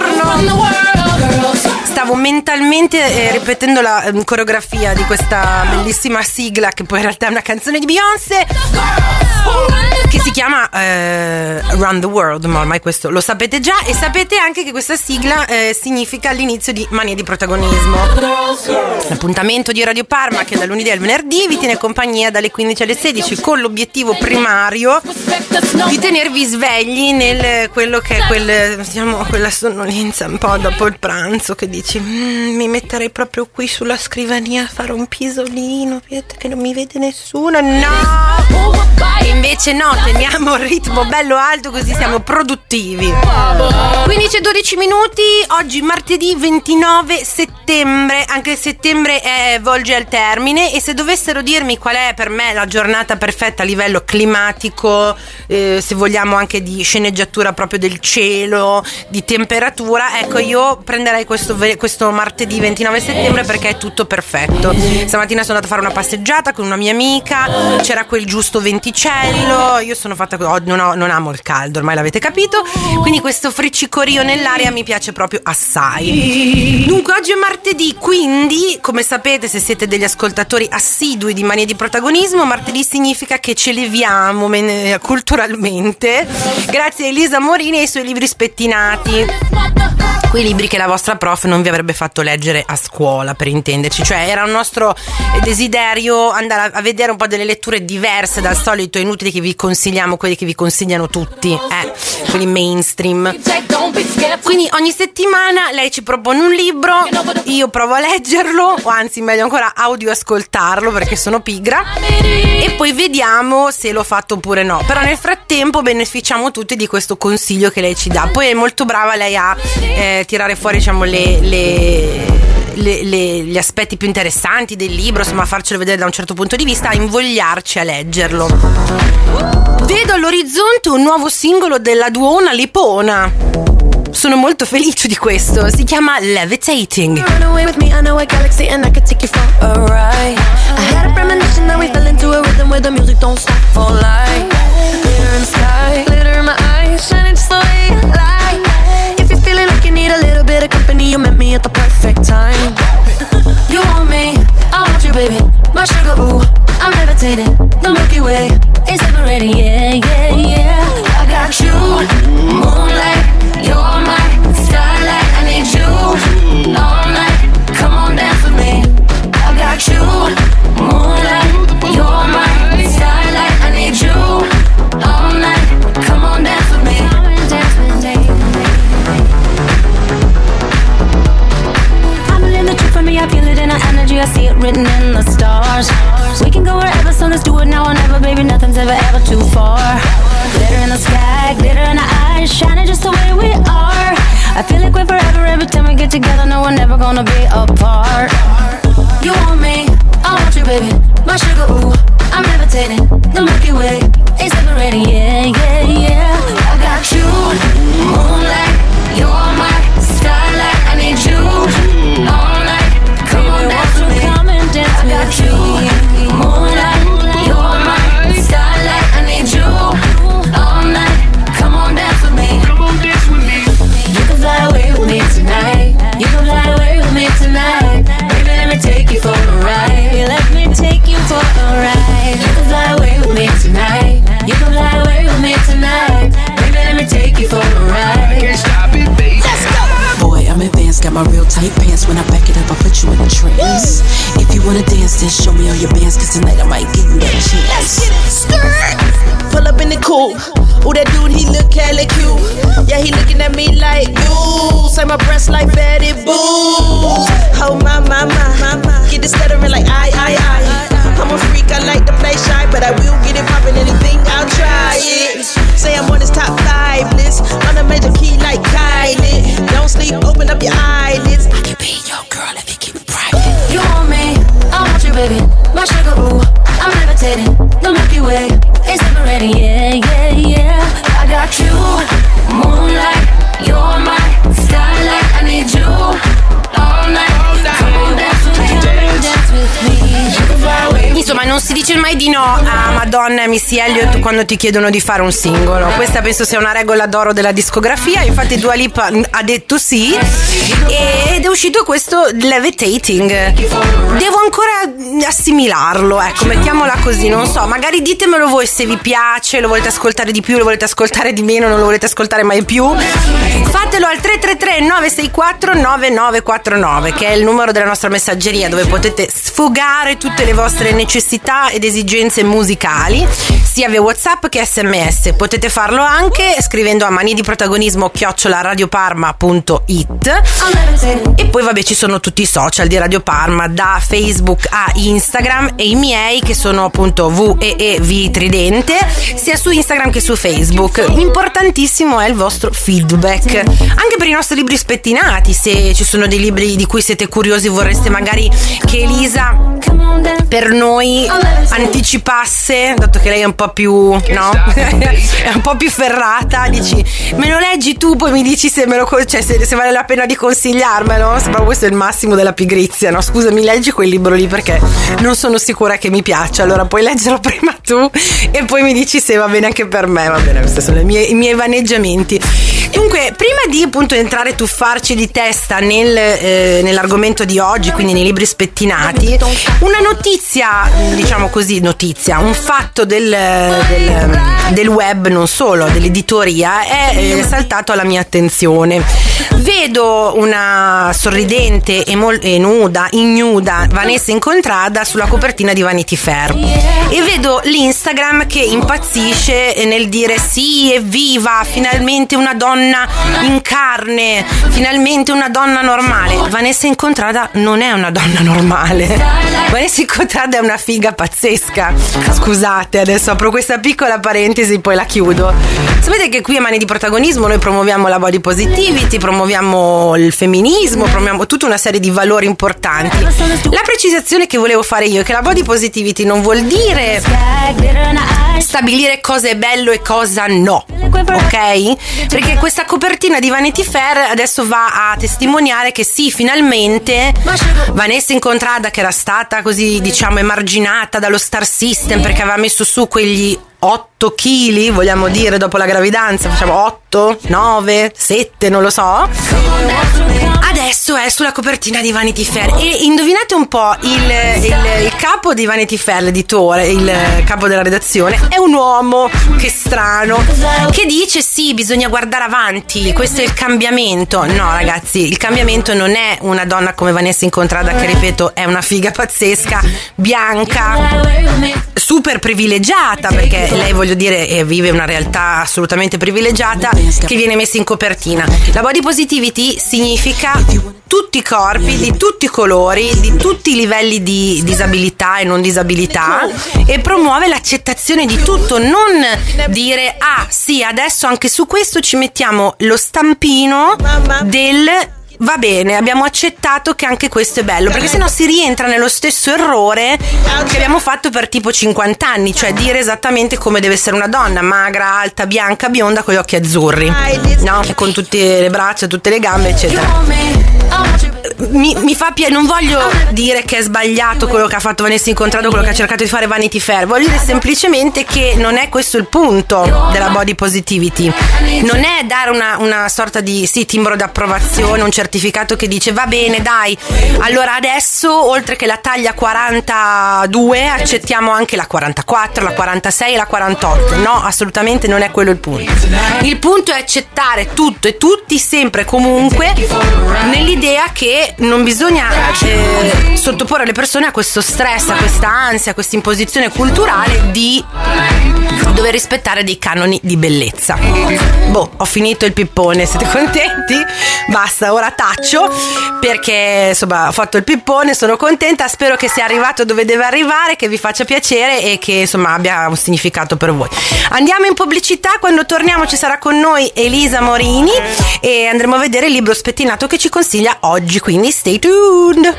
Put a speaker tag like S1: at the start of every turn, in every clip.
S1: buongiorno. Stavo mentalmente ripetendo la coreografia di questa bellissima sigla, che poi in realtà è una canzone di Beyoncé, che si chiama Around the World, ma ormai questo lo sapete già, e sapete anche che questa sigla significa l'inizio di Mania di Protagonismo, l'appuntamento di Radio Parma che da lunedì al venerdì vi tiene compagnia dalle 15 alle 16 con l'obiettivo primario di tenervi svegli nel quello che è quella sonnolenza un po' dopo il pranzo, che dici mi metterei proprio qui sulla scrivania a fare un pisolino, vedete che non mi vede nessuno, no! E invece no, teniamo il ritmo bello alto così siamo produttivi. 15-12 minuti, oggi martedì 29 settembre, anche settembre volge al termine, e se dovessero dirmi qual è per me la giornata perfetta a livello climatico, se vogliamo anche di sceneggiatura proprio del cielo, di temperatura, ecco, io prenderei questo martedì 29 settembre perché è tutto perfetto. Stamattina sono andata a fare una passeggiata con una mia amica, c'era quel giusto venticello, io sono fatta, non amo il caldo, ormai l'avete capito, quindi questo friccicorio nell'aria mi piace proprio assai. Dunque oggi è martedì, quindi come sapete, se siete degli ascoltatori assidui di Mania di Protagonismo, martedì significa che ci leviamo culturalmente grazie a Elisa Morini e ai suoi libri spettinati, quei libri che la vostra prof non vi avrebbe fatto leggere a scuola, per intenderci, cioè era un nostro desiderio andare a vedere un po' delle letture diverse dal solito, inutili che vi consigliamo, quelli che vi consigliano tutti, quelli mainstream. Quindi ogni settimana lei ci propone un libro, io provo a leggerlo, o anzi meglio ancora audio ascoltarlo perché sono pigra, e poi vediamo se l'ho fatto oppure no, però nel frattempo beneficiamo tutti di questo consiglio che lei ci dà. Poi è molto brava lei a tirare fuori, diciamo, gli aspetti più interessanti del libro, insomma, farcelo vedere da un certo punto di vista, a invogliarci a leggerlo. Vedo all'orizzonte un nuovo singolo della Duona Lipona. Sono molto felice di questo, si chiama Levitating.
S2: Need a little bit of company, you met me at the perfect time. You want me, I want you, baby. My sugar, ooh, I'm levitating. The Milky Way is separating, yeah, yeah, yeah. I got you, moonlight, you're my starlight. I need you all night. Come on, dance with me. I got you, moonlight, you're my starlight. I need you all night. Come on, dance with me. Dance with me. I feel it in our energy, I see it written in the stars. We can go wherever, so let's do it now or never, baby, nothing's ever too far. Glitter in the sky, glitter in our eyes, shining just the way we are. I feel like we're forever every time we get together, no, we're never gonna be apart. You want me, I want you, baby, my sugar, ooh, I'm levitating. The Milky Way is separating, yeah, yeah, yeah. I got you, moonlight, you're my starlight. I need you all night. Come on, dance with me. I got you, moonlight, you're my starlight. I need you all night. Come on, dance with me. Come on, dance with me. You can fly away with me tonight. You can fly away with me tonight. Baby, let me take you for a ride. Let me take you for a ride. You can fly away with me tonight. You can fly away with me tonight. Baby, let me take you for a ride. Can't stop it, baby. Let's go. Boy, I'm advanced, got my real tight pants. When I back it up, I put you in a trance. If you wanna dance, then show me all your bands, cause tonight I might give you that chance. Let's get it started. Pull up in the coupe. Ooh, that dude, he look hella cute. Yeah, he looking at me like, ooh, say my breasts like Betty Boo. Oh, my, get it stuttering like I. I'm a freak, I like to play shy, but I will get it poppin', anything, I'll try it. Say I'm on this top 5 list, on a major key like Kylie. Don't sleep, open up your eyelids. I can be your girl if you keep it private. You want me, I want you, baby. My sugar, ooh, I'm levitating. The Milky Way is separating, yeah, yeah, yeah. I got you, moonlight, you're my starlight. I need you all night. Come on, dance with me, dance with me. You can fly away.
S1: Insomma, non si dice mai di no a Madonna e Missy Elliott quando ti chiedono di fare un singolo. Questa penso sia una regola d'oro della discografia. Infatti Dua Lipa ha detto sì ed è uscito questo Levitating. Devo ancora assimilarlo, ecco, mettiamola così, non so, magari ditemelo voi se vi piace, lo volete ascoltare di più, lo volete ascoltare di meno, non lo volete ascoltare mai più. Fatelo al 333 964 9949, che è il numero della nostra messaggeria, dove potete sfogare tutte le vostre necessità ed esigenze musicali, sia via WhatsApp che SMS. Potete farlo anche scrivendo a manidiprotagonismo@radioparma.it. E poi vabbè, ci sono tutti i social di Radio Parma, da Facebook a Instagram, e i miei che sono appunto VEEV Tridente, sia su Instagram che su Facebook. Importantissimo è il vostro feedback, anche per i nostri libri spettinati. Se ci sono dei libri di cui siete curiosi, vorreste magari che Elisa per noi anticipasse, dato che lei è un po' più, no? È un po' più ferrata, dici me lo leggi tu, poi mi dici se me lo, cioè se vale la pena di consigliarmelo. Sembra questo è il massimo della pigrizia, no? Scusami, leggi quel libro lì perché non sono sicura che mi piaccia, allora puoi leggerlo prima tu e poi mi dici se va bene anche per me. Va bene, questi sono i miei vaneggiamenti. Dunque, prima di appunto entrare, tuffarci di testa nell'argomento di oggi, quindi nei libri spettinati, una notizia, diciamo così, un fatto del web, non solo, dell'editoria, è saltato alla mia attenzione. Vedo una sorridente e ignuda Vanessa Incontrada sulla copertina di Vanity Fair e vedo l'Instagram che impazzisce nel dire sì, evviva, finalmente una donna in carne, finalmente una donna normale. Vanessa Incontrada non è una donna normale. Vanessa Incontrada è una figa pazzesca. Scusate, adesso apro questa piccola parentesi, poi la chiudo. Sapete che qui a Mani di Protagonismo noi promuoviamo la body positivity, promuoviamo il femminismo, promuoviamo tutta una serie di valori importanti. La precisazione che volevo fare io è che la body positivity non vuol dire stabilire cosa è bello e cosa no, ok? Perché questa copertina di Vanity Fair adesso va a testimoniare che sì, finalmente Vanessa Incontrada, che era stata così, diciamo, emarginata dallo Star System perché aveva messo su quegli 8 kg, vogliamo dire, dopo la gravidanza, facciamo 8, 9, 7, non lo so. Adesso è sulla copertina di Vanity Fair e indovinate un po', il capo di Vanity Fair, l'editore, il capo della redazione, è un uomo, che strano, che dice sì, bisogna guardare avanti, questo è il cambiamento. No ragazzi, il cambiamento non è una donna come Vanessa Incontrada, che ripeto è una figa pazzesca, bianca, super privilegiata, perché lei, voglio dire, vive una realtà assolutamente privilegiata, che viene messa in copertina. La body positivity significa tutti i corpi, di tutti i colori, di tutti i livelli di disabilità e non disabilità, e promuove l'accettazione di tutto, non dire ah sì, adesso anche su questo ci mettiamo lo stampino del va bene, abbiamo accettato che anche questo è bello, perché sennò si rientra nello stesso errore che abbiamo fatto per tipo 50 anni, cioè dire esattamente come deve essere una donna, magra, alta, bianca, bionda, con gli occhi azzurri, no? E con tutte le braccia, tutte le gambe, eccetera. Mi fa non voglio dire che è sbagliato quello che ha fatto Vanessa Incontrado, quello che ha cercato di fare Vanity Fair, voglio dire semplicemente che non è questo il punto della body positivity, non è dare una sorta di timbro d'approvazione, un certificato che dice va bene dai, allora adesso oltre che la taglia 42 accettiamo anche la 44, la 46 e la 48. No, assolutamente non è quello il punto. Il punto è accettare tutto e tutti sempre e comunque, nell'idea che non bisogna sottoporre le persone a questo stress, a questa ansia, a questa imposizione culturale di dover rispettare dei canoni di bellezza. Ho finito il pippone, siete contenti? Basta, ora taccio, perché insomma ho fatto il pippone, sono contenta, spero che sia arrivato dove deve arrivare, che vi faccia piacere e che insomma abbia un significato per voi. Andiamo in pubblicità, quando torniamo ci sarà con noi Elisa Morini e andremo a vedere il libro spettinato che ci consiglia oggi, quindi stay tuned.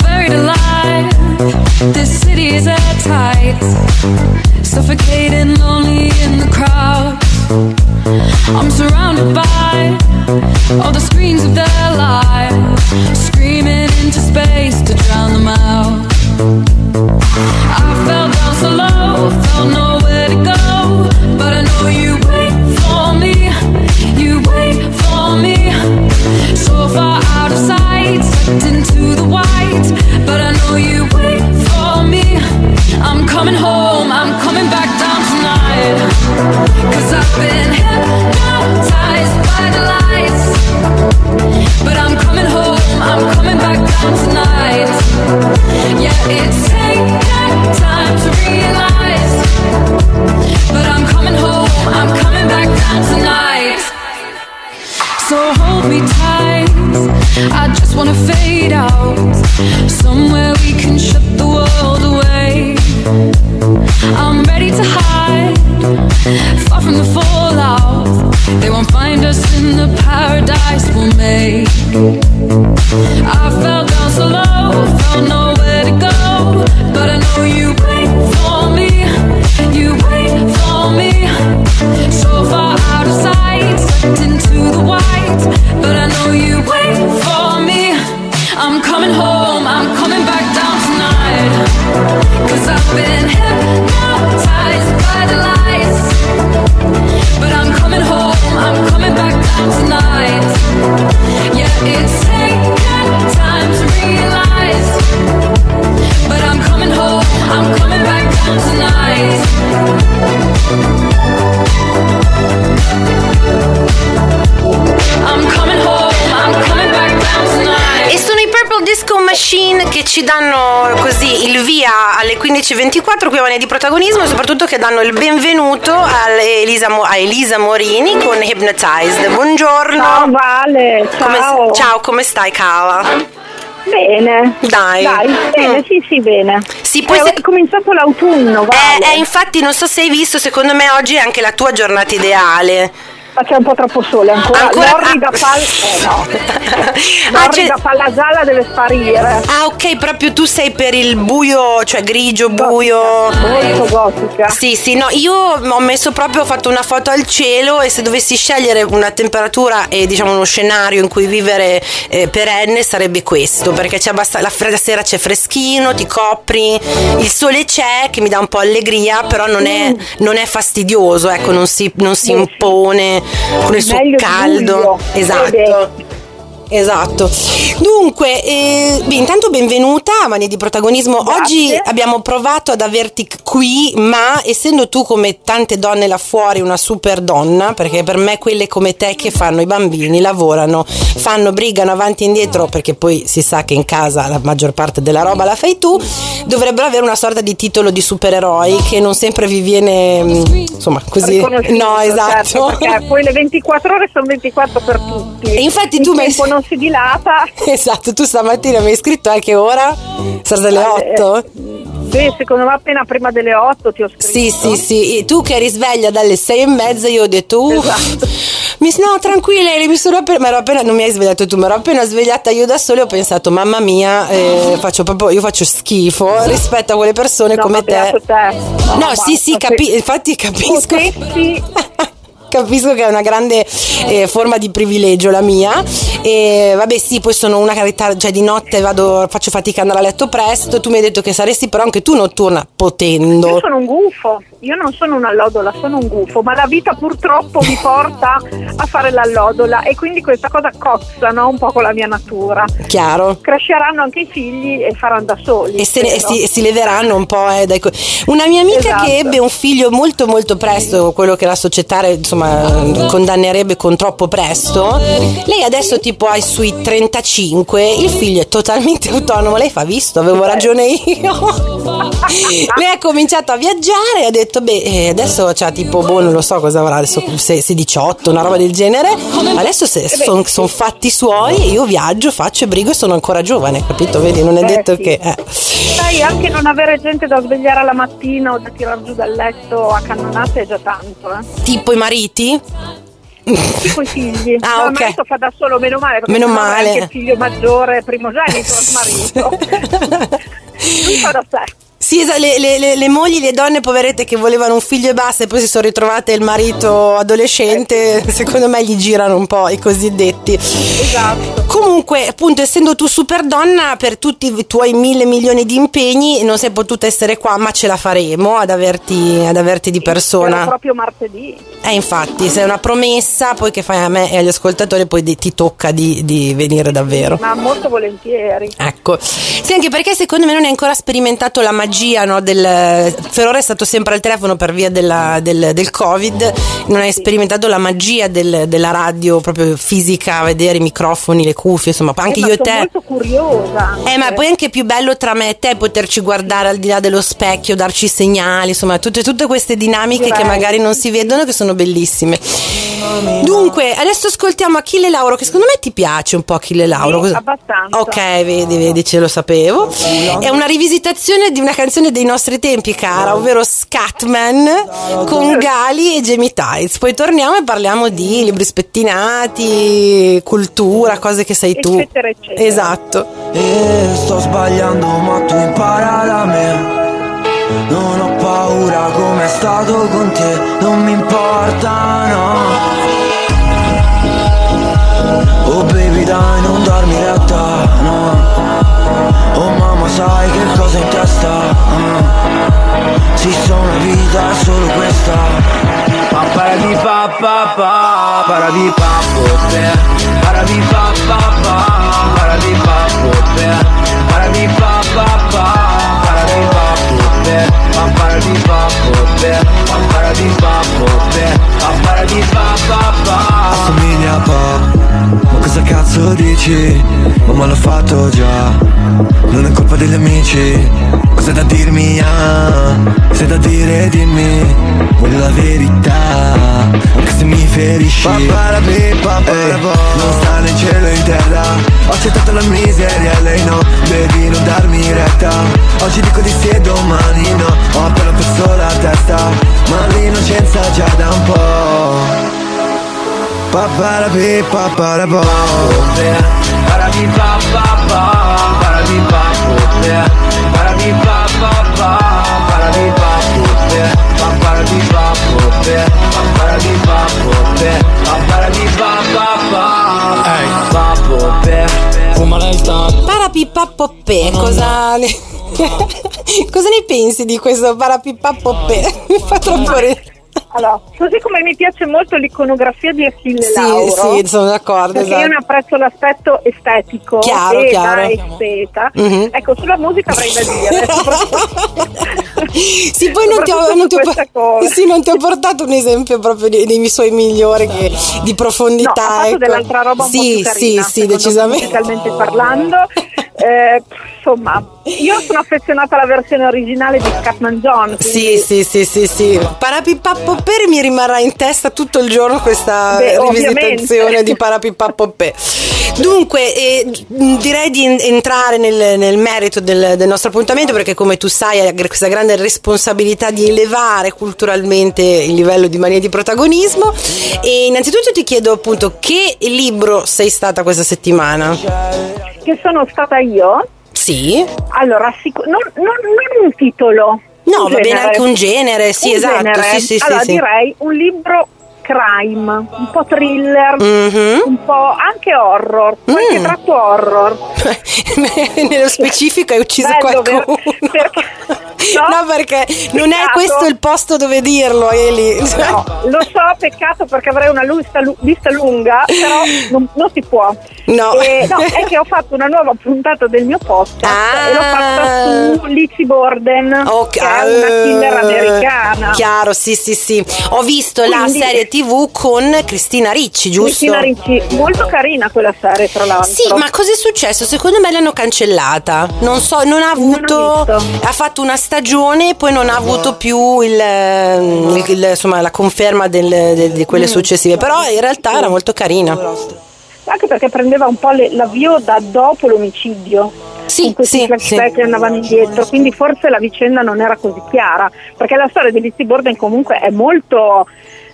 S2: buried alive. This city is airtight, suffocating, lonely in the crowd. I'm surrounded by all the screens of their lives, screaming into space to drown them out. I fell down so low, felt nowhere to go, but I know you wait for me, you wait for me. So far out of sight, sucked into the white, but I know you wait for me. I'm coming home, I'm coming back down tonight, 'cause I've been hypnotized by the lights, but I'm coming home, I'm coming back down tonight. Yeah, it's taken time to realize, but I'm coming home, I'm coming back down tonight. So hold me tight, I just wanna fade out, somewhere we can shut the world away. I'm ready to hide, far from the fallout. They won't find us in the paradise we'll make. I fell down so low, felt nowhere to go, but I know you wait for me, you wait for me. So far out of sight, sucked into the white, but I know you wait for me. I'm coming home, I'm coming back down tonight, 'cause I've been hypnotized by the lights, but I'm coming home, I'm coming back down tonight. Yeah, it's taken time to realize, but I'm coming home, I'm coming back down tonight. I'm coming home, I'm coming back down tonight.
S1: E sono i Purple Disco Machine che ci danno così il via alle 15:24 qui a Mania di Protagonismo, e soprattutto che danno il benvenuto a Elisa Morini con Hypnotized. Buongiorno.
S3: Ciao Vale, ciao.
S1: Ciao, come stai, Cava?
S3: Bene.
S1: Dai,
S3: bene, sì, bene.
S1: Sì, poi
S3: è cominciato l'autunno, Vale.
S1: Infatti non so se hai visto, secondo me oggi è anche la tua giornata ideale.
S3: Ma c'è un po' troppo sole ancora. L'orrida palla gialla deve sparire.
S1: Ah, ok, proprio tu sei per il buio, cioè grigio, buio.
S3: Molto gotica.
S1: Sì, no, io ho fatto una foto al cielo, e se dovessi scegliere una temperatura e diciamo uno scenario in cui vivere perenne sarebbe questo, perché c'è la sera c'è freschino, ti copri, il sole c'è che mi dà un po' allegria, però non è fastidioso, ecco, non si impone con il suo caldo. Esatto. Dunque, intanto benvenuta a Mania di Protagonismo.
S3: Grazie.
S1: Oggi abbiamo provato ad averti qui, ma essendo tu, come tante donne là fuori, una super donna, perché per me quelle come te che fanno i bambini, lavorano, brigano avanti e indietro, perché poi si sa che in casa la maggior parte della roba la fai tu, dovrebbero avere una sorta di titolo di supereroi che non sempre vi viene, insomma, così. No, esatto.
S3: Certo, perché poi le 24 ore sono 24 per tutti.
S1: E infatti tu
S3: non si dilata.
S1: Esatto, tu stamattina mi hai scritto a che ora? Sarà delle 8?
S3: Sì, secondo me appena prima delle 8 ti ho scritto.
S1: Sì. E tu che eri sveglia dalle 6:30, io ho detto
S3: esatto.
S1: No, tranquilla, non mi hai svegliato tu, mi ero appena svegliata io da sola e ho pensato, mamma mia, io faccio schifo rispetto a quelle persone come te. Infatti capisco. Capisco che è una grande forma di privilegio la mia, e vabbè sì, poi sono una carità, cioè di notte faccio fatica ad andare a letto presto. Tu mi hai detto che saresti però anche tu notturna, potendo.
S3: Io sono un gufo, io non sono un'allodola, sono un gufo, ma la vita purtroppo mi porta a fare l'allodola, e quindi questa cosa cozza, no? Un po' con la mia natura.
S1: Chiaro.
S3: Cresceranno anche i figli e faranno da soli.
S1: E si leveranno un po'. Una mia amica che ebbe un figlio molto molto presto, quello che la società insomma condannerebbe con troppo presto, lei adesso tipo ha i suoi 35, il figlio è totalmente autonomo, lei fa, visto, avevo ragione io. Lei ha cominciato a viaggiare e ha detto adesso c'ha tipo non lo so cosa avrà adesso, se 18, una roba del genere, adesso sono fatti suoi, e io viaggio, faccio e brigo e sono ancora giovane, capito? Vedi, non è detto
S3: sì.
S1: che
S3: Sai, anche non avere gente da svegliare alla mattina o da tirar giù dal letto a cannonate è già tanto,
S1: Tipo i mariti?
S3: Sì, coi figli.
S1: Ah, ok.
S3: Il marito fa da solo, meno male, perché
S1: Meno
S3: sennò è
S1: male.
S3: anche il figlio maggiore, primogenito, il marito. Lui fa da sé.
S1: Sì, le mogli, le donne poverette che volevano un figlio e basta e poi si sono ritrovate il marito adolescente, secondo me gli girano un po' i cosiddetti.
S3: Esatto.
S1: Comunque, appunto, essendo tu super donna, per tutti i tuoi 1.000 milioni di impegni non sei potuta essere qua, ma ce la faremo ad averti di persona.
S3: Era proprio martedì.
S1: Infatti, sei una promessa, poi che fai a me e agli ascoltatori, poi ti tocca di venire davvero.
S3: Ma molto volentieri.
S1: Ecco, sì, anche perché secondo me non hai ancora sperimentato la magia, no, per ora è stato sempre al telefono per via del Covid, non hai sperimentato la magia della radio proprio fisica, vedere i microfoni, le cuffie, insomma, anche io e te.
S3: Sono molto curiosa.
S1: Ma poi anche più bello tra me e te poterci guardare al di là dello specchio, darci segnali, insomma, tutte queste dinamiche che magari non si vedono, che sono bellissime. Dunque, adesso ascoltiamo Achille Lauro, che secondo me ti piace un po' Achille Lauro.
S3: Sì, abbastanza.
S1: Ok, vedi, ce lo sapevo. È una rivisitazione di una canzone dei nostri tempi, cara, ovvero Scatman con Gali e Jamie Tights. Poi torniamo e parliamo di libri spettinati, cultura, cose che sei tu.
S3: Eccetera, eccetera.
S1: Esatto.
S4: E sto sbagliando ma tu impara da me. Non ho paura come è stato con te, non mi importa, no. Oh baby dai non darmi retta, no. Oh mamma sai che cosa in testa, sì sono una vita è solo questa. Paradi pa pa pa, paradi pa pote, paradi pa pa pa, paradi pa pote, paradi pa pa pa, paradi pa pote, paradi pa pote, paradi pa pote, paradi pa pa pa. Assomiglia a pa, ma cosa cazzo dici? Mamma l'ho fatto già, non è colpa degli amici. Cosa da dirmi, se da dire dimmi, voglio la verità, anche se mi ferisci. Non sta né in cielo né in terra, ho accettato la miseria e lei no. Baby non darmi retta, oggi dico di sì e domani no. Ho appena perso la testa, ma l'innocenza già da un po'. Paparabi paparabo, parabi papapa, parabi papote, parabi papapa, parabi papote, parabi papote, parabi papote, parabi papapa, papote, fumare il tanto.
S1: Parapipappoppe, cosa ne pensi di questo parapipappoppe? Mi fa troppo ridere.
S3: Allora, così come mi piace molto l'iconografia di Achille Lauro,
S1: sì, sono d'accordo,
S3: perché
S1: esatto.
S3: io ne apprezzo l'aspetto estetico
S1: Chiaro.
S3: da esteta. Ecco, sulla musica avrei da dire.
S1: Sì, poi non ti ho portato un esempio proprio dei suoi migliori di profondità.
S3: No, ha fatto dell'altra roba un po' più carina,
S1: sì, decisamente.
S3: Musicalmente parlando. Insomma, io sono affezionata alla versione originale di Scatman John. Quindi...
S1: Sì. Parapipappoppe mi rimarrà in testa tutto il giorno questa rivisitazione
S3: ovviamente.
S1: di Parapipappoppe. Dunque, direi di entrare nel merito del nostro appuntamento, perché come tu sai hai questa grande responsabilità di elevare culturalmente il livello di mania di protagonismo. E innanzitutto ti chiedo appunto che libro sei stata questa settimana?
S3: Che sono stata io?
S1: Sì.
S3: Allora, non un titolo.
S1: No, va bene anche un genere, sì, esatto.
S3: Genere.
S1: Sì,
S3: allora,
S1: sì.
S3: direi un libro crime, un po' thriller, un po' anche horror, qualche tratto horror.
S1: Nello specifico hai ucciso
S3: Bello,
S1: qualcuno. Perché non è
S3: peccato.
S1: questo il posto dove dirlo, Eli.
S3: No, lo so, peccato, perché avrei una lista lunga, però non si può.
S1: No.
S3: È che ho fatto una nuova puntata del mio podcast e l'ho fatta su Lizzie Borden, che è una killer americana.
S1: Chiaro, sì. Ho visto la serie TV con Cristina Ricci, giusto?
S3: Cristina Ricci, molto carina quella serie, tra l'altro.
S1: Sì, ma cos'è successo? Secondo me l'hanno cancellata. Non so, non ha avuto. Ha fatto una stagione, poi non ha avuto più insomma, la conferma di quelle successive. Però in realtà era molto carina.
S3: Anche perché prendeva un po' l'avvio da dopo l'omicidio. Con questi flashback che andavano indietro, quindi forse la vicenda non era così chiara, perché la storia di Lizzie Borden comunque è molto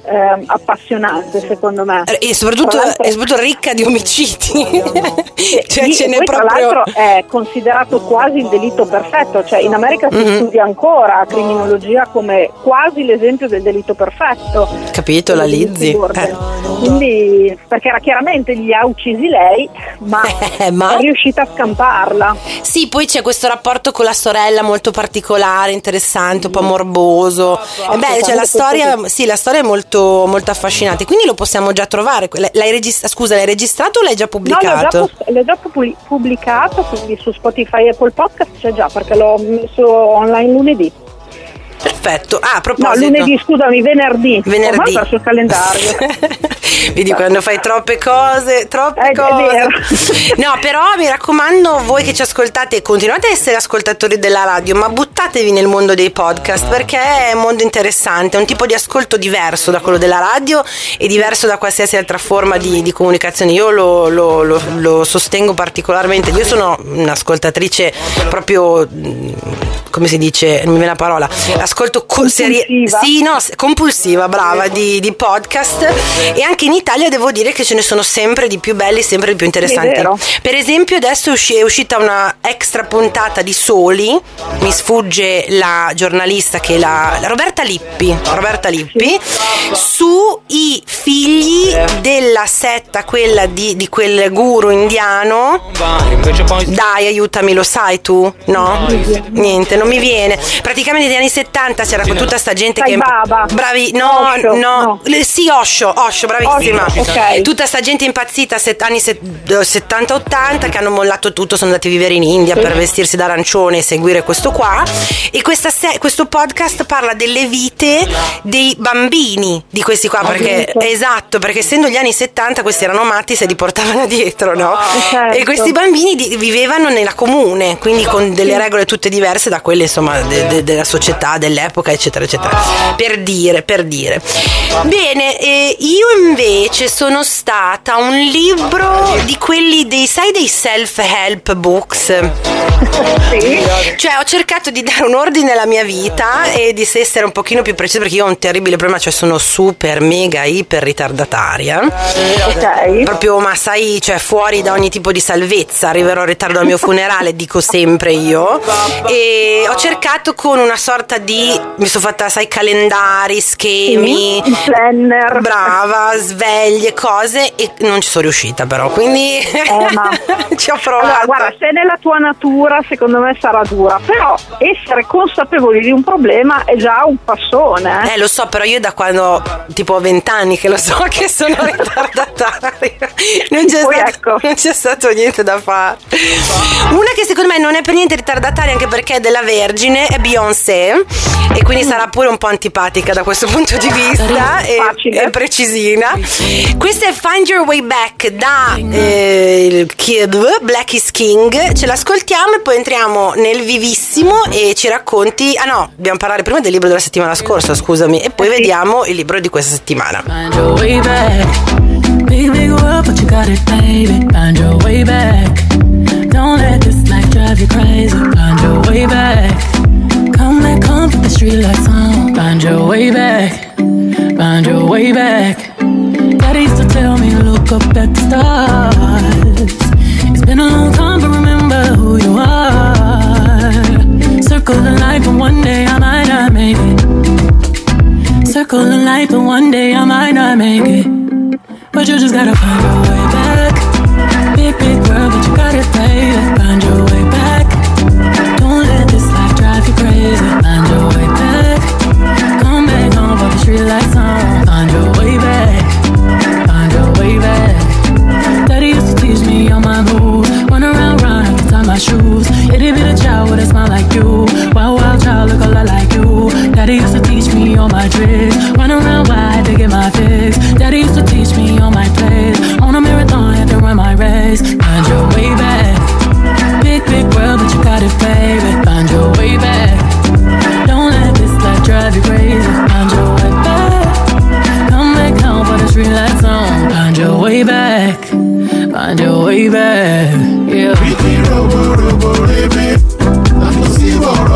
S3: appassionante, secondo me.
S1: E soprattutto ricca di omicidi. Cioè, ce n'è
S3: poi,
S1: proprio.
S3: tra l'altro è considerato quasi il delitto perfetto, cioè in America si studia ancora criminologia come quasi l'esempio del delitto perfetto.
S1: Capito, la Lizzy.
S3: Quindi, perché chiaramente li ha uccisi lei, ma è riuscita a scamparla.
S1: Sì, poi c'è questo rapporto con la sorella molto particolare, interessante, un po' morboso. Cioè la storia è molto molto affascinante, quindi lo possiamo già trovare. L'hai registrato o l'hai già pubblicato?
S3: No, l'ho già pubblicato, quindi su Spotify e Apple Podcast c'è già, perché l'ho messo online lunedì.
S1: Perfetto. A proposito.
S3: No, lunedì, scusami, venerdì.
S1: Venerdì.
S3: Sul calendario.
S1: Vedi quando fai troppe cose. No, però mi raccomando, voi che ci ascoltate, continuate a essere ascoltatori della radio, ma buttatevi nel mondo dei podcast, perché è un mondo interessante, è un tipo di ascolto diverso da quello della radio e diverso da qualsiasi altra forma di comunicazione. Io lo sostengo particolarmente. Io sono un'ascoltatrice proprio, come si dice, non mi viene la parola, ascolto compulsiva, brava, di podcast, e anche in Italia devo dire che ce ne sono sempre di più belli, sempre di più interessanti. Per esempio adesso è uscita una extra puntata di Soli, mi sfugge la giornalista che è la Roberta Lippi sui figli della setta, quella di quel guru indiano. Dai, aiutami, lo sai tu? No? Niente, non mi viene. Praticamente negli anni 70 c'era tutta sta gente che
S3: Baba.
S1: Bravi,
S3: Osho, no.
S1: Sì, Osho, bravissima.
S3: Osho, okay.
S1: Tutta sta gente impazzita anni 70-80 che hanno mollato tutto, sono andati a vivere in India per vestirsi d'arancione e seguire questo qua. E questo podcast parla delle vite dei bambini di questi qua, perché essendo gli anni 70 questi erano matti, se li portavano dietro, no?
S3: Certo.
S1: E questi bambini vivevano nella comune, quindi con delle regole tutte diverse da quelle, insomma, della società dell'epoca, eccetera eccetera, per dire. Bene, io invece sono stata un libro di quelli dei self-help books.
S3: Sì.
S1: Cioè ho cercato di dare un ordine alla mia vita e di essere un pochino più precisa, perché io ho un terribile problema, cioè sono super mega iper ritardataria.
S3: Ok.
S1: Proprio, ma sai, cioè fuori da ogni tipo di salvezza, arriverò in ritardo al mio funerale, dico sempre io. E ho cercato con una sorta mi sono fatta, sai, calendari, schemi,
S3: il planner,
S1: brava, sveglie, cose, e non ci sono riuscita però, quindi
S3: ma
S1: ci ho provato.
S3: Allora, guarda, se nella tua natura secondo me sarà dura, però essere consapevoli di un problema è già un passone.
S1: Lo so, però io da quando tipo ho 20 anni che lo so che sono ritardataria, non c'è stato niente da fare. Una che secondo me non è per niente ritardataria, anche perché è della Vergine, è Beyoncé, e quindi sarà pure un po' antipatica da questo punto di vista, e precisina. Questa è Find Your Way Back da il Kid, Black is King. Ce l'ascoltiamo e poi entriamo nel vivissimo e ci racconti. Dobbiamo parlare prima del libro della settimana scorsa, scusami, e poi vediamo il libro di questa settimana.
S5: Find your way back. Big, big world, but you got it, baby. Find your way back. Don't let this life drive you crazy. Find your way back. Come back home, put the street lights on. Find your way back. Find your way back. Daddy used to tell me, look up at the stars. It's been a long time, but remember who you are. Circle the life, and one day I might not make it. Circle the life, and one day I might not make it. But you just gotta find your way back. Big, big world, but you got it, baby. Find your way back. Don't let this life drive you crazy. Find your way back. Come back home, put the street lights on. Find your way back. Find your way back. Daddy used to teach me on my moves. Run around, run, tie my shoes. Itty bitty child with a smile like you. Wild, wild child, look a lot like you. Daddy used to teach me all my tricks. Run around wide to get my fix. Daddy used to teach me all my plays. On a marathon, had to run my race. Find your way back. Big, big world, but you got it, baby. Find your way back. Don't let this life drive you crazy. Find your way back. Come back home for the street lights on. Find your way back. Find your way back. Yeah.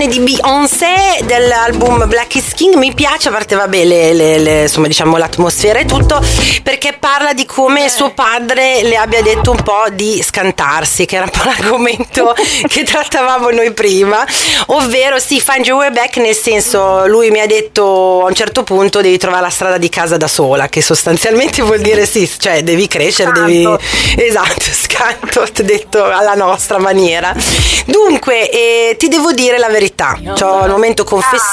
S1: canzone di Beyoncé dell'album Black is King. Mi piace, a parte vabbè insomma, diciamo, l'atmosfera e tutto, perché parla di come suo padre le abbia detto un po' di scantarsi, che era un po' l'argomento che trattavamo noi prima, ovvero sì, find your way back, nel senso, lui mi ha detto a un certo punto devi trovare la strada di casa da sola, che sostanzialmente vuol dire sì, cioè devi crescere, devi, esatto, scanto, ti ho detto alla nostra maniera. Dunque ti devo dire la verità, c'ho il momento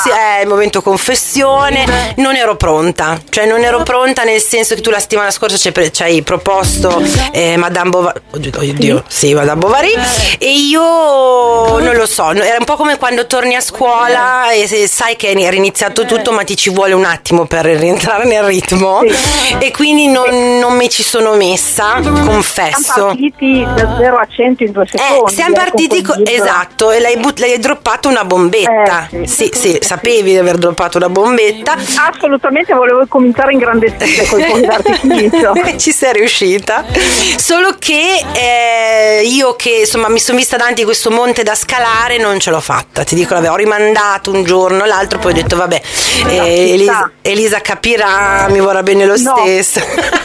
S1: confessione, non ero pronta, cioè non ero pronta, nel senso che tu la settimana scorsa ci hai proposto Madame Bovary, oddio, sì, Madame Bovary, e io non lo so, era un po' come quando torni a scuola e sai che era iniziato tutto, ma ti ci vuole un attimo per rientrare nel ritmo, e quindi non mi ci sono messa, confesso.
S3: Siamo partiti da 0 a 100 in 2 secondi.
S1: Siamo partiti esatto, e l'hai droppato una bombetta. Sì, sapevi di aver droppato una bombetta.
S3: Assolutamente, volevo cominciare in grande stile col fuoco d'artificio.
S1: Ci sei riuscita, solo che io che insomma mi sono vista davanti a questo monte da scalare, non ce l'ho fatta, ti dico la verità. Ho rimandato un giorno, l'altro, poi ho detto vabbè, Elisa capirà, mi vorrà bene lo stesso.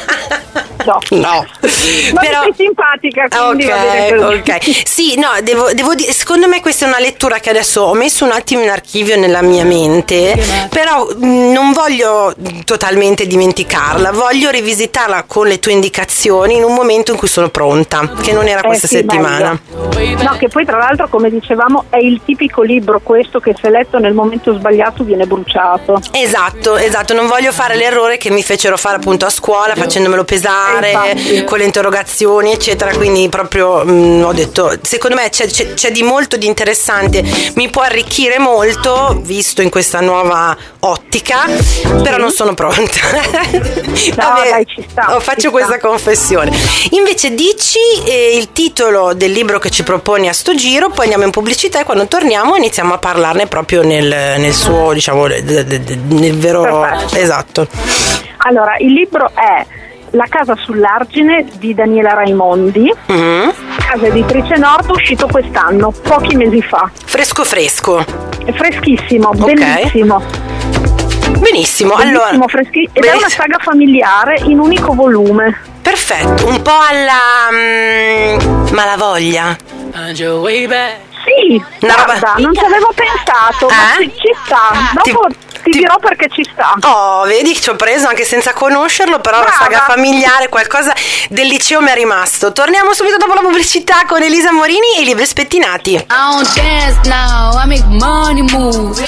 S1: No.
S3: Ma però sei simpatica, quindi va bene così.
S1: Ok. Sì, no, devo dire, secondo me questa è una lettura che adesso ho messo un attimo in archivio nella mia mente, però non voglio totalmente dimenticarla, voglio rivisitarla con le tue indicazioni in un momento in cui sono pronta, che non era questa settimana.
S3: Meglio. No, che poi tra l'altro, come dicevamo, è il tipico libro questo che se letto nel momento sbagliato viene bruciato.
S1: Esatto, non voglio fare l'errore che mi fecero fare appunto a scuola, facendomelo pesare con le interrogazioni eccetera, quindi proprio ho detto, secondo me c'è di molto di interessante, mi può arricchire molto visto in questa nuova ottica, però non sono pronta. Vabbè,
S3: dai, ci sta,
S1: faccio questa confessione. Invece dici il titolo del libro che ci proponi a sto giro, poi andiamo in pubblicità e quando torniamo iniziamo a parlarne proprio nel suo, diciamo, nel vero.
S3: Perfetto.
S1: Esatto.
S3: Allora, il libro è La casa sull'argine di Daniela Raimondi, casa editrice Nord, uscito quest'anno, pochi mesi fa.
S1: Fresco.
S3: È freschissimo,
S1: okay.
S3: Bellissimo.
S1: Benissimo, allora.
S3: Ed è una saga familiare in unico volume.
S1: Perfetto, un po' alla Malavoglia.
S3: Sì, guarda, non ci avevo pensato, ma ci sta. Dopo ti dirò perché ci sta.
S1: Oh, vedi, ci ho preso anche senza conoscerlo, però la saga familiare, qualcosa del liceo mi è rimasto. Torniamo subito dopo la pubblicità con Elisa Morini e i libri spettinati. I don't dance now, I make money move.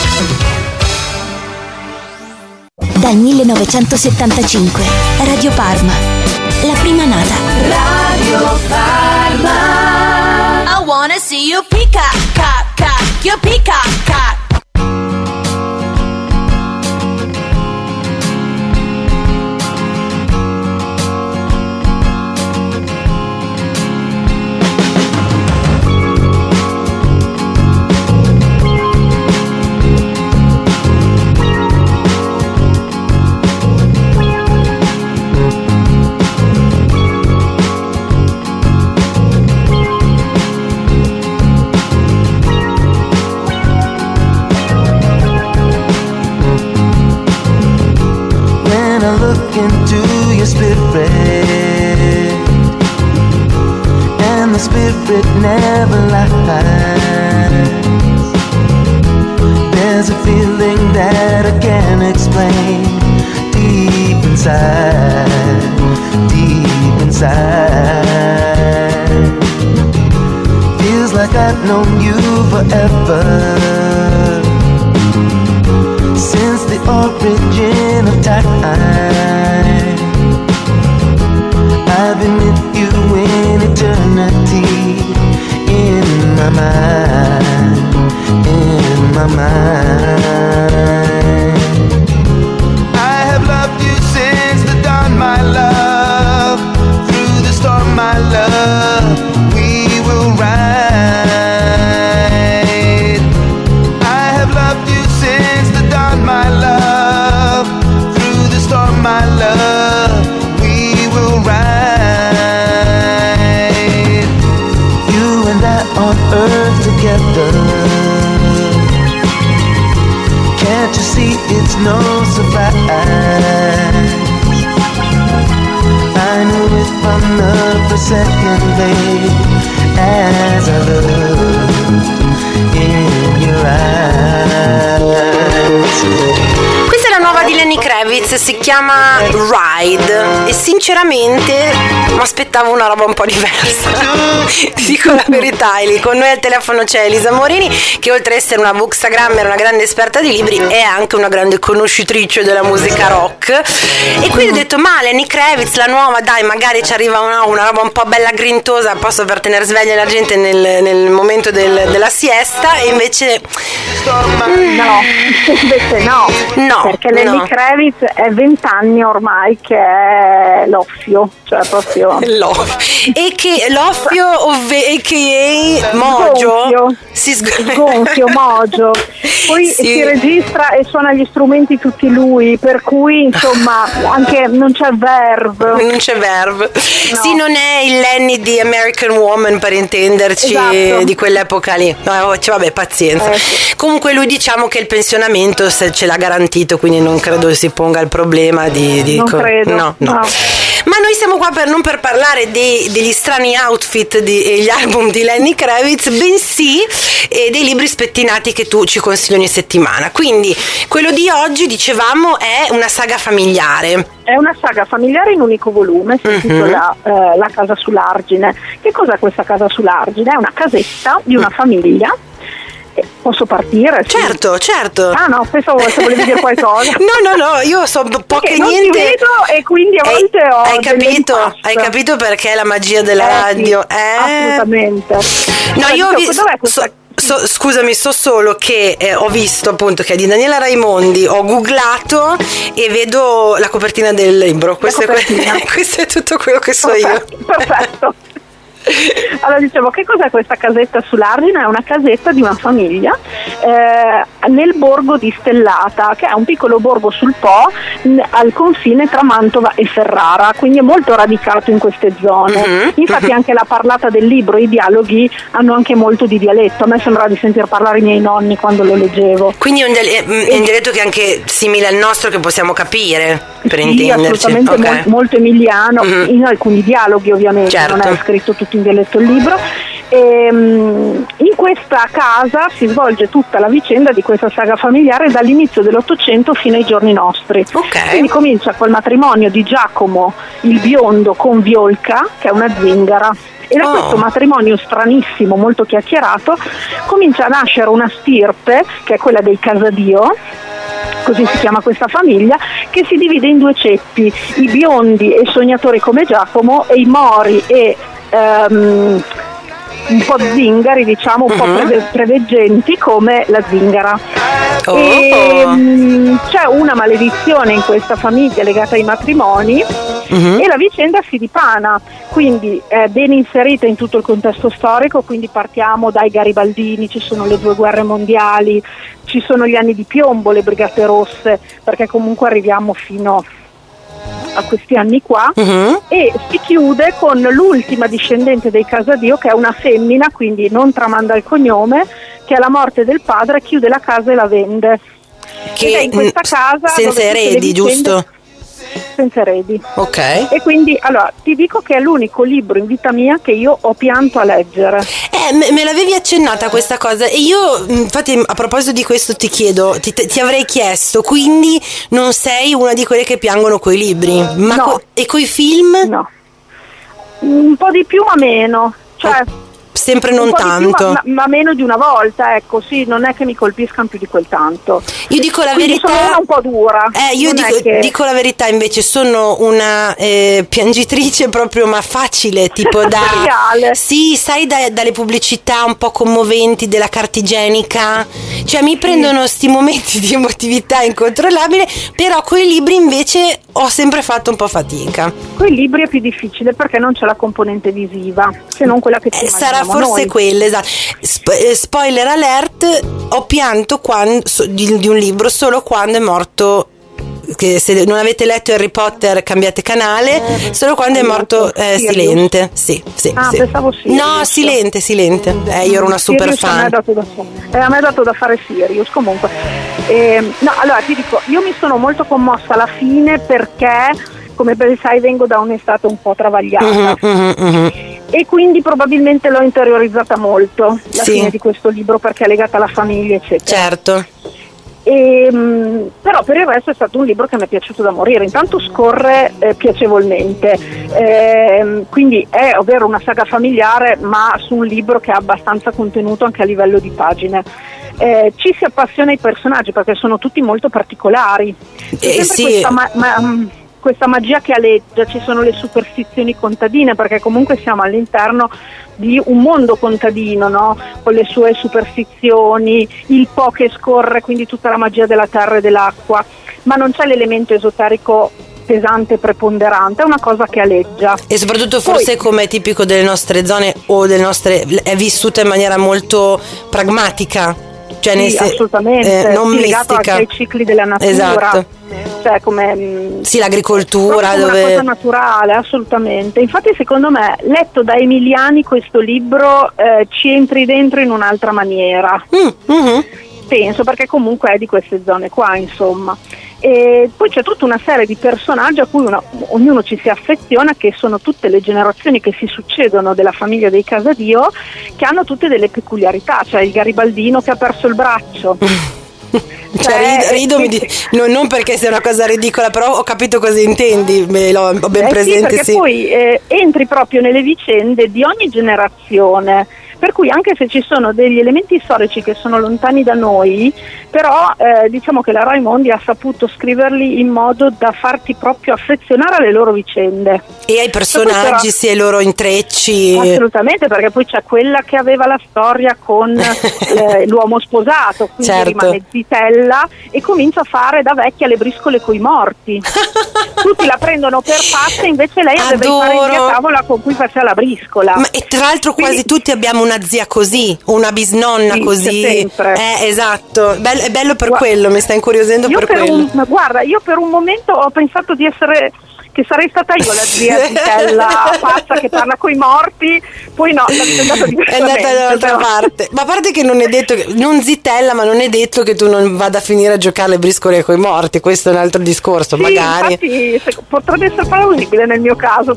S6: Dal 1975, Radio Parma, la prima nata.
S2: Radio Parma. I wanna see you peacock, cock, cock, your peacock, cock.
S4: Into your spirit, and the spirit never lies. There's a feeling that I can't explain, deep inside, deep inside. Feels like I've known you forever, since the origin of time. I've been with you in eternity, in my mind, in my mind. I have loved you since the dawn, my love. Through the storm, my love, we will ride. I have loved you since the dawn, my love. Through the storm, my love, we will ride. You and I on earth together, every second day as I look in your eyes.
S1: Questa è la nuova di Lenny Kravitz, si chiama Ride, e sinceramente mi aspettavo una roba un po' diversa. Ti dico la verità, Eli. Con noi al telefono c'è Elisa Morini, che oltre ad essere una bookstagrammer, una grande esperta di libri, è anche una grande conoscitrice della musica rock. E quindi ho detto, ma Lenny Kravitz, la nuova, dai, magari ci arriva una roba un po' bella grintosa, posso per tenere sveglia la gente nel momento della siesta. E invece
S3: no, invece no, perché Lenny Kravitz è 20 anni ormai che è l'offio, cioè proprio
S1: e che l'offio e che è Mojo
S3: gonfio Mojo, poi si registra e suona gli strumenti tutti lui, per cui insomma anche non c'è verve.
S1: No. Sì, non è il Lenny di American Woman, per intenderci, esatto, di quell'epoca lì. No, vabbè, pazienza. Comunque lui, diciamo che il pensionamento ce l'ha garantito, quindi non credo si ponga il problema di
S3: non credo.
S1: No. Ma noi siamo qua non per parlare degli strani outfit e gli album di Lenny Kravitz, bensì dei libri spettinati che tu ci consigli ogni settimana. Quindi quello di oggi, dicevamo, è una saga familiare.
S3: È una saga familiare in unico volume, si intitola La casa sull'argine. Che cos'è questa casa sull'argine? È una casetta di una famiglia. Posso partire? Sì.
S1: Certo.
S3: Ah no, pensavo se volevi dire qualcosa.
S1: No, io so poche
S3: non
S1: niente.
S3: Ti vedo e quindi a volte ho
S1: Hai capito perché è la magia della radio?
S3: Sì, assolutamente.
S1: No, io ho visto. Scusami, so solo che ho visto appunto che è di Daniela Raimondi, ho googlato e vedo la copertina del libro. Questo è tutto quello che so io.
S3: Perfetto. Allora, dicevo, che cos'è questa casetta sull'argine? È una casetta di una famiglia nel borgo di Stellata, che è un piccolo borgo sul Po al confine tra Mantova e Ferrara, quindi è molto radicato in queste zone. Infatti anche la parlata del libro, i dialoghi hanno anche molto di dialetto. A me sembra di sentir parlare i miei nonni quando lo leggevo.
S1: Quindi è un dialetto che è anche simile al nostro, che possiamo capire, per intenderci.
S3: Assolutamente, molto emiliano, in alcuni dialoghi ovviamente,
S1: certo.
S3: Non è scritto tutto in dialetto il libro. E, in questa casa si svolge tutta la vicenda di questa saga familiare dall'inizio dell'Ottocento fino ai giorni nostri. Quindi comincia col matrimonio di Giacomo il biondo con Violca, che è una zingara. E da questo matrimonio stranissimo, molto chiacchierato, comincia a nascere una stirpe, che è quella dei Casadio, così si chiama questa famiglia, che si divide in due ceppi: i biondi e sognatori come Giacomo, e i mori e un po' zingari, diciamo, un po' preveggenti come la zingara. E c'è una maledizione in questa famiglia legata ai matrimoni e la vicenda si dipana, quindi è ben inserita in tutto il contesto storico. Quindi partiamo dai garibaldini, ci sono le 2 guerre mondiali, ci sono gli anni di piombo, le brigate rosse, perché comunque arriviamo fino a questi anni qua, e si chiude con l'ultima discendente dei Casadio, che è una femmina, quindi non tramanda il cognome, che alla morte del padre chiude la casa e la vende. Che è in questa casa
S1: senza eredi, giusto?
S3: Senza eredi.
S1: Ok.
S3: E quindi, allora, ti dico che è l'unico libro in vita mia che io ho pianto a leggere.
S1: Me l'avevi accennata questa cosa, e io infatti a proposito di questo ti chiedo, ti avrei chiesto, quindi non sei una di quelle che piangono coi libri? Ma
S3: no.
S1: E coi film?
S3: No. Un po' di più ma meno, cioè
S1: sempre non tanto,
S3: più, ma meno di una volta, ecco, sì, non è che mi colpiscano più di quel tanto.
S1: Io dico la
S3: quindi
S1: verità,
S3: sono un po' dura.
S1: Io dico la verità, invece sono una piangitrice proprio, ma facile, tipo da sì, sai, dalle pubblicità un po' commoventi della carta igienica, cioè mi prendono sti momenti di emotività incontrollabile, però con i libri invece ho sempre fatto un po' fatica.
S3: Con i libri è più difficile perché non c'è la componente visiva, se non quella che ci
S1: sarà forse
S3: noi.
S1: Quella, esatto. Spoiler alert, ho pianto di un libro solo quando è morto, che se non avete letto Harry Potter cambiate canale, solo quando è morto Silente. Sì.
S3: Pensavo Sirius.
S1: No, Silente. Io ero una super
S3: Sirius
S1: fan.
S3: A me è dato da fare Sirius, comunque. No, allora ti dico, io mi sono molto commossa alla fine perché come ben sai vengo da un'estate un po' travagliata. E quindi probabilmente l'ho interiorizzata molto la fine di questo libro, perché è legata alla famiglia, eccetera.
S1: Certo.
S3: Però per il resto è stato un libro che mi è piaciuto da morire. Intanto scorre piacevolmente, quindi è ovvero una saga familiare, ma su un libro che ha abbastanza contenuto anche a livello di pagine. Ci si appassiona ai personaggi perché sono tutti molto particolari. C'è sempre questa magia che aleggia, ci sono le superstizioni contadine, perché comunque siamo all'interno di un mondo contadino, no? Con le sue superstizioni, il Po che scorre, quindi tutta la magia della terra e dell'acqua, ma non c'è l'elemento esoterico pesante e preponderante, è una cosa che aleggia.
S1: E soprattutto forse come è tipico delle nostre zone o delle nostre, è vissuta in maniera molto pragmatica, cioè
S3: sì, assolutamente,
S1: non
S3: legato anche ai cicli della natura.
S1: Esatto.
S3: Cioè come
S1: sì, l'agricoltura
S3: come
S1: dove...
S3: una cosa naturale, assolutamente. Infatti secondo me, letto da emiliani, questo libro ci entri dentro in un'altra maniera. Penso, perché comunque è di queste zone qua, insomma. E poi c'è tutta una serie di personaggi a cui ognuno ci si affeziona, che sono tutte le generazioni che si succedono della famiglia dei Casadio, che hanno tutte delle peculiarità. Cioè il garibaldino che ha perso il braccio.
S1: Cioè, rido non perché sia una cosa ridicola, però ho capito cosa intendi, ho ben presente.
S3: Perché poi entri proprio nelle vicende di ogni generazione, per cui anche se ci sono degli elementi storici che sono lontani da noi, però diciamo che la Raimondi ha saputo scriverli in modo da farti proprio affezionare alle loro vicende
S1: e ai personaggi, sia ai loro intrecci.
S3: Assolutamente, perché poi c'è quella che aveva la storia con l'uomo sposato, quindi rimane zitella e comincia a fare da vecchia le briscole coi morti. Tutti la prendono per pazza, invece lei aveva i parenti a tavola con cui faceva la briscola.
S1: E tra l'altro quasi tutti abbiamo una zia così, una bisnonna così.
S3: Sempre.
S1: Esatto, è bello per quello, mi sta incuriosendo per quello.
S3: Guarda, io per un momento ho pensato che sarei stata io la zia zitella pazza che parla coi morti, poi no, è
S1: andata dall'altra parte. Ma a parte che non è detto non zitella, ma non è detto che tu non vada a finire a giocare le briscole coi morti, questo è un altro discorso, magari.
S3: Infatti potrebbe essere plausibile nel mio caso.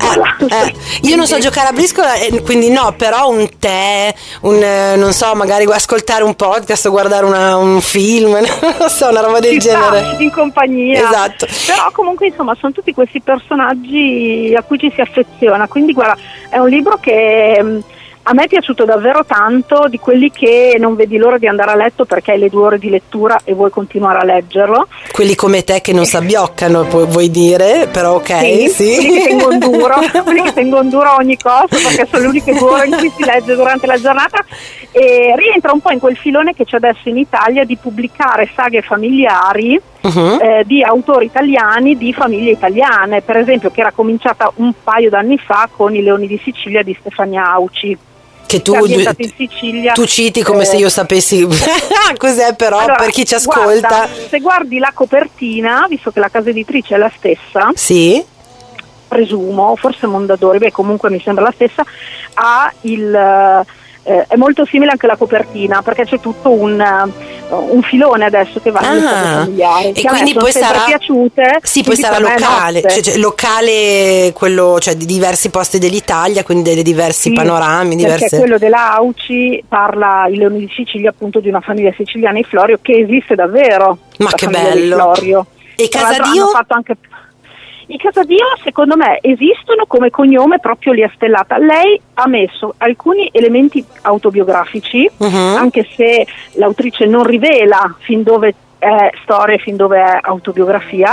S1: Io non so giocare a briscola, quindi no, però un tè, non so, magari ascoltare un podcast o guardare un film, non so, una roba del genere.
S3: In compagnia.
S1: Esatto.
S3: Però comunque insomma sono tutti questi personaggi a cui ci si affeziona, quindi guarda, è un libro che a me è piaciuto davvero tanto, di quelli che non vedi l'ora di andare a letto perché hai le 2 ore di lettura e vuoi continuare a leggerlo.
S1: Quelli come te che non s'abbioccano, vuoi dire, però ok, sì.
S3: Quelli che tengono duro ogni cosa, perché sono le uniche 2 ore in cui si legge durante la giornata, e rientra un po' in quel filone che c'è adesso in Italia di pubblicare saghe familiari di autori italiani, di famiglie italiane, per esempio, che era cominciata un paio d'anni fa con I Leoni di Sicilia di Stefania Auci,
S1: che tu
S3: in Sicilia.
S1: Tu citi come se io sapessi cos'è, però allora, per chi ci ascolta,
S3: guarda, se guardi la copertina, visto che la casa editrice è la stessa,
S1: sì,
S3: presumo, forse Mondadori, comunque mi sembra la stessa, ha è molto simile anche la copertina, perché c'è tutto un filone adesso che va nelle familiari,
S1: e quindi poi sarà
S3: piaciute.
S1: Sì, poi sarà locale, cioè locale, quello, cioè di diversi posti dell'Italia, quindi dei diversi panorami,
S3: perché quello della Auci parla, I Leoni di Sicilia, appunto, di una famiglia siciliana, i Florio, che esiste davvero.
S1: Ma che bello. E Casadio?
S3: Hanno fatto anche I Casadio, secondo me, esistono come cognome proprio lì a Stellata. Lei ha messo alcuni elementi autobiografici, anche se l'autrice non rivela fin dove è storia e fin dove è autobiografia,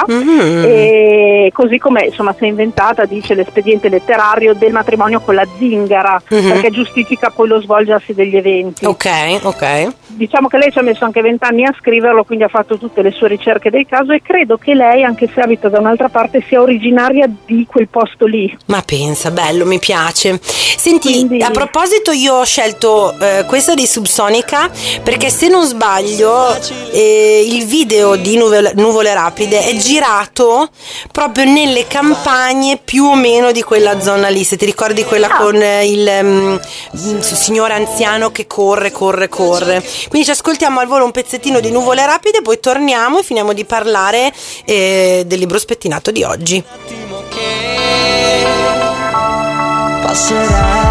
S3: e così come insomma si è inventata, dice, l'espediente letterario del matrimonio con la zingara, perché giustifica poi lo svolgersi degli eventi.
S1: Ok.
S3: Diciamo che lei ci ha messo anche 20 anni a scriverlo, quindi ha fatto tutte le sue ricerche del caso, e credo che lei, anche se abita da un'altra parte, sia originaria di quel posto lì.
S1: Ma pensa, bello, mi piace. Senti, a proposito, io ho scelto questa di Subsonica perché, se non sbaglio, il video di Nuvole Rapide è girato proprio nelle campagne più o meno di quella zona lì, se ti ricordi, quella con il signore anziano che corre. Quindi ci ascoltiamo al volo un pezzettino di Nuvole Rapide, poi torniamo e finiamo di parlare del libro spettinato di oggi.
S4: che passerà.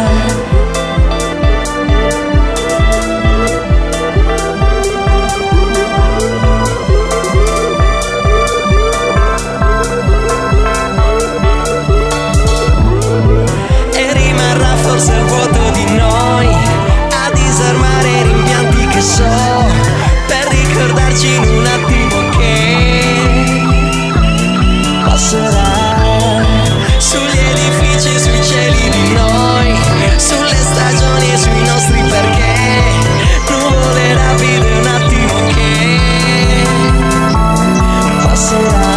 S4: Forse il vuoto di noi a disarmare i rimpianti che so, per ricordarci in un attimo che passerà. Sugli edifici, sui cieli di noi, sulle stagioni e sui nostri perché, nuvole rapide un attimo che passerà.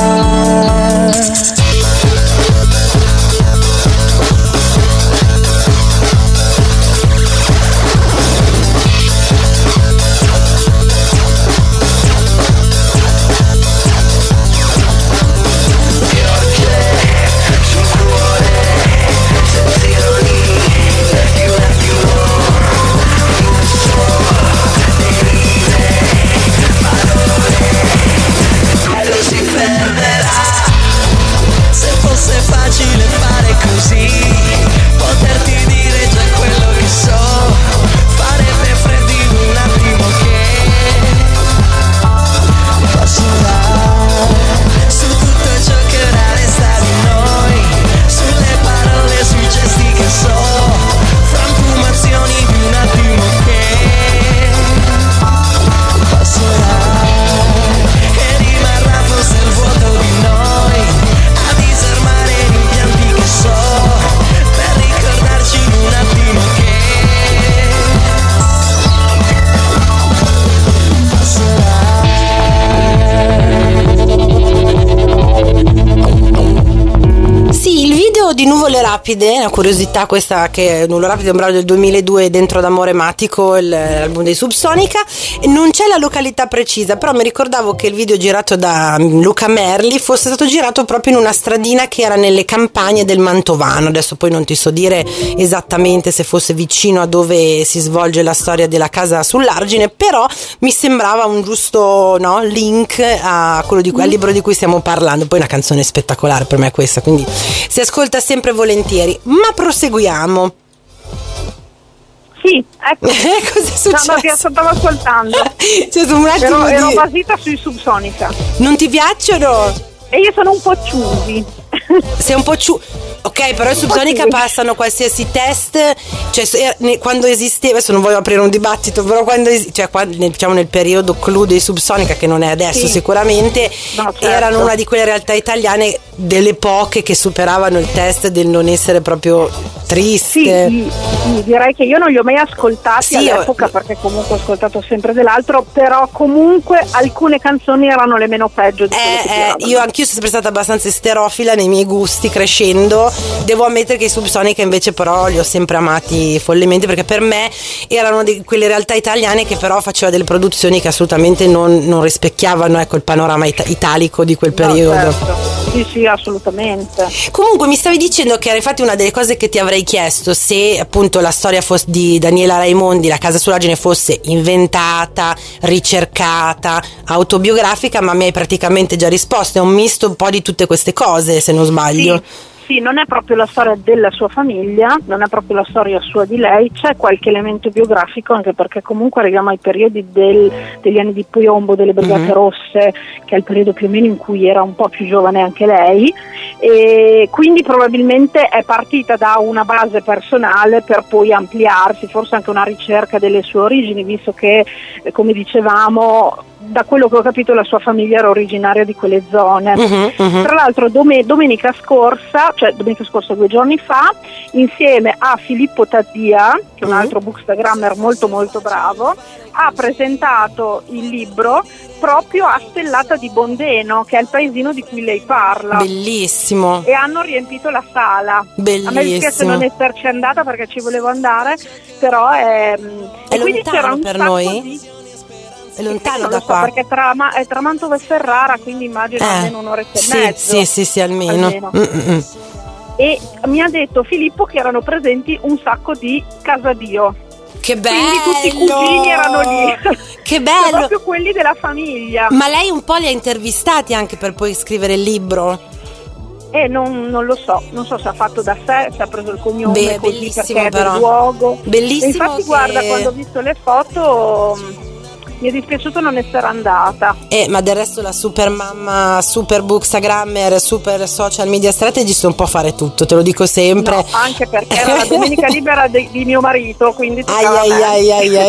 S1: Di Nuvole Rapide, una curiosità questa, che Nuvole Rapide è un brano del 2002 dentro d'Amore Matico, l'album dei Subsonica. Non c'è la località precisa, però mi ricordavo che il video girato da Luca Merli fosse stato girato proprio in una stradina che era nelle campagne del Mantovano. Adesso poi non ti so dire esattamente se fosse vicino a dove si svolge la storia della casa sull'argine, però mi sembrava un giusto link a quello al libro di cui stiamo parlando. Poi una canzone spettacolare per me questa, quindi si ascolta sempre volentieri, ma proseguiamo.
S3: Sì, ecco.
S1: Cosa è successo?
S3: No, che stavo ascoltando. Ero basita sui Subsonica.
S1: Non ti piacciono?
S3: E io sono un po' choosy.
S1: Sei un po' ok, però i Subsonica passano qualsiasi test, cioè quando esisteva, adesso non voglio aprire un dibattito, però diciamo nel periodo clou dei Subsonica, che non è adesso sicuramente, certo, erano una di quelle realtà italiane delle poche che superavano il test del non essere proprio triste.
S3: Sì, direi che io non li ho mai ascoltati all'epoca, perché comunque ho ascoltato sempre dell'altro, però comunque alcune canzoni erano le meno peggio di quelle che
S1: anch'io sono sempre stata abbastanza esterofila nei miei gusti crescendo. Devo ammettere che i Subsonica invece però li ho sempre amati follemente, perché per me erano di quelle realtà italiane che però faceva delle produzioni che assolutamente non rispecchiavano il panorama italico di quel periodo.
S3: Certo. Sì, assolutamente.
S1: Comunque mi stavi dicendo che era infatti una delle cose che ti avrei chiesto, se appunto la storia fosse di Daniela Raimondi, La casa sull'argine, fosse inventata, ricercata, autobiografica, ma mi hai praticamente già risposto. È un misto un po' di tutte queste cose, se non sbaglio.
S3: Sì, non è proprio la storia della sua famiglia, non è proprio la storia sua di lei, c'è qualche elemento biografico, anche perché comunque arriviamo ai periodi degli anni di piombo delle Brigate Rosse, che è il periodo più o meno in cui era un po' più giovane anche lei, e quindi probabilmente è partita da una base personale per poi ampliarsi, forse anche una ricerca delle sue origini, visto che, come dicevamo, da quello che ho capito la sua famiglia era originaria di quelle zone. Tra l'altro domenica scorsa, 2 giorni fa, insieme a Filippo Taddia, che è un altro bookstagrammer molto molto bravo, ha presentato il libro proprio a Stellata di Bondeno, che è il paesino di cui lei parla.
S1: Bellissimo.
S3: E hanno riempito la sala.
S1: Bellissimo.
S3: A me dispiace non esserci andata perché ci volevo andare, però è
S1: quindi c'era un per noi? È lontano da qua,
S3: perché è tra Mantova e Ferrara, quindi immagino almeno un'oretta e mezzo.
S1: Sì, almeno.
S3: E mi ha detto Filippo che erano presenti un sacco di Casadio.
S1: Che bello!
S3: Quindi tutti i cugini erano lì.
S1: Che bello!
S3: Cioè, proprio quelli della famiglia.
S1: Ma lei un po' li ha intervistati anche per poi scrivere il libro?
S3: Non lo so, non so se ha fatto da sé, se ha preso il cognome.
S1: Beh,
S3: così
S1: bellissimo
S3: perché è
S1: però.
S3: del luogo.
S1: Bellissimo.
S3: E infatti guarda, quando ho visto le foto mi è dispiaciuto non essere andata.
S1: Ma del resto la super mamma, super bookstagrammer, super social media strategist non può fare tutto, te lo dico sempre.
S3: No, anche perché era la domenica libera di mio marito, quindi
S1: ai.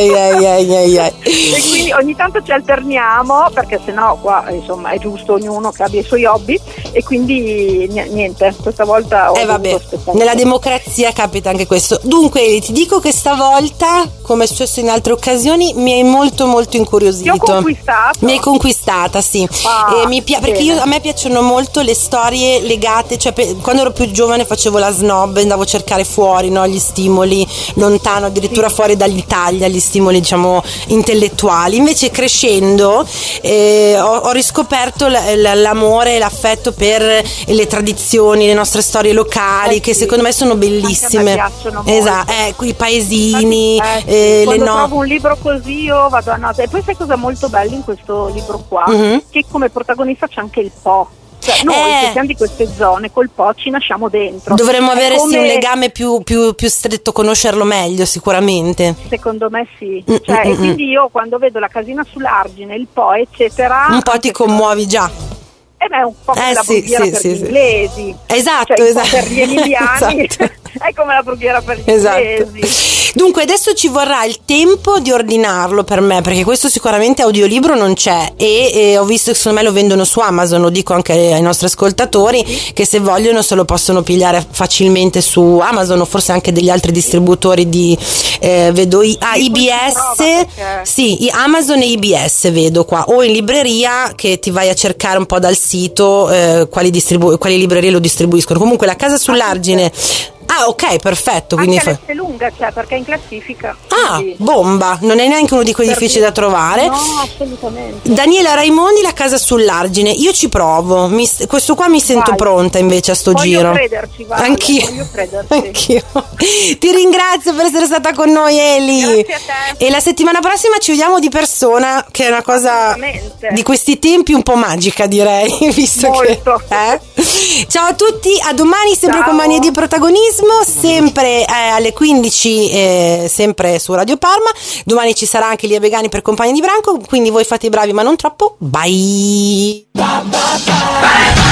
S3: E quindi ogni tanto ci alterniamo, perché sennò qua insomma è giusto ognuno che abbia i suoi hobby, e quindi niente, questa volta ho dovuto aspettare.
S1: Nella democrazia capita anche questo. Dunque Eli, ti dico che stavolta, come è successo in altre occasioni, mi hai molto incuriosito.
S3: Ti ho conquistato.
S1: Mi hai conquistata, sì. Perché a me piacciono molto le storie legate, cioè quando ero più giovane facevo la snob, andavo a cercare fuori, no, gli stimoli lontano, addirittura fuori dall'Italia, gli stimoli diciamo intellettuali. Invece crescendo ho riscoperto l'amore e l'affetto per le tradizioni, le nostre storie locali, che secondo me sono bellissime.
S3: Anche a me piacciono molto.
S1: Esatto, i paesini,
S3: quando trovo un libro così io vado a nota. E poi sai cosa molto bello in questo libro qua? Che come protagonista c'è anche il Po. Cioè, noi che siamo di queste zone col Po ci nasciamo dentro.
S1: Dovremmo avere sì un legame più stretto, conoscerlo meglio sicuramente.
S3: Secondo me sì. E quindi io quando vedo la casina sull'Argine, il Po eccetera,
S1: un po' ti commuovi già.
S3: È un po' come la brughiera per gli inglesi.
S1: Esatto,
S3: cioè,
S1: esatto.
S3: Per gli emiliani è come la brughiera per gli inglesi.
S1: Dunque adesso ci vorrà il tempo di ordinarlo per me, perché questo sicuramente audiolibro non c'è, e ho visto che secondo me lo vendono su Amazon, lo dico anche ai nostri ascoltatori che se vogliono se lo possono pigliare facilmente su Amazon, o forse anche degli altri distributori di vedo IBS, sì, Amazon e IBS vedo qua, o in libreria che ti vai a cercare un po' dal sito quali librerie lo distribuiscono. Comunque la casa sull'Argine. Ah, ok, perfetto. Quindi
S3: anche Lunga c'è, perché è in classifica.
S1: Quindi... bomba, non è neanche uno di quei difficili da trovare.
S3: No, assolutamente.
S1: Daniela Raimondi, la casa sull'Argine. Io ci provo. Questo qua mi sento pronta invece a sto giro.
S3: Crederci,
S1: Anch'io. Ti ringrazio per essere stata con noi, Eli.
S3: Grazie a te.
S1: E la settimana prossima ci vediamo di persona, che è una cosa di questi tempi un po' magica, direi. Visto
S3: molto.
S1: Ciao a tutti, a domani sempre con Manie di Protagonismo. Sempre alle 15 sempre su Radio Parma. Domani ci sarà anche Lia Vegani per Compagni di Branco, quindi voi fate i bravi ma non troppo. Bye.